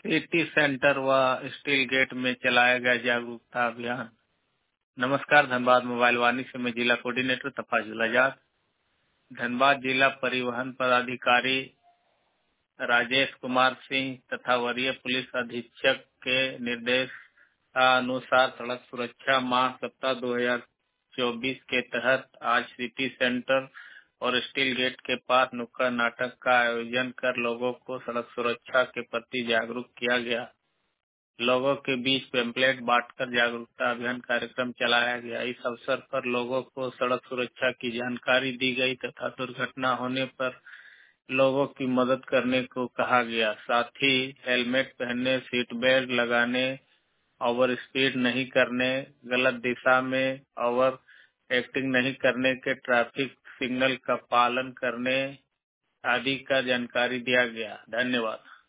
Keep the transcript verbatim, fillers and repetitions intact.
City centre व steel gate में चलाया गया जागरूकता अभियान। नमस्कार, धनबाद मोबाइल वाणी से मैं जिला कोऑर्डिनेटर तफाजुल आजाद। धनबाद जिला परिवहन पदाधिकारी राजेश कुमार सिंह तथा वरीय पुलिस अधीक्षक के निर्देश अनुसार सड़क सुरक्षा माह सप्ताह दो हज़ार चौबीस के तहत आज सिटी सेंटर और स्टील गेट के पास नुक्कड़ नाटक का आयोजन कर लोगों को सड़क सुरक्षा के प्रति जागरूक किया गया। लोगों के बीच पेम्पलेट बांटकर जागरूकता अभियान कार्यक्रम चलाया गया। इस अवसर पर लोगों को सड़क सुरक्षा की जानकारी दी गई तथा दुर्घटना होने पर लोगों की मदद करने को कहा गया। साथ ही हेलमेट पहनने, सीट बेल्ट लगाने, ओवर स्पीड नहीं करने, गलत दिशा में ओवर एक्टिंग नहीं करने के ट्रैफिक सिग्नल का पालन करने आदि का जानकारी दिया गया। धन्यवाद।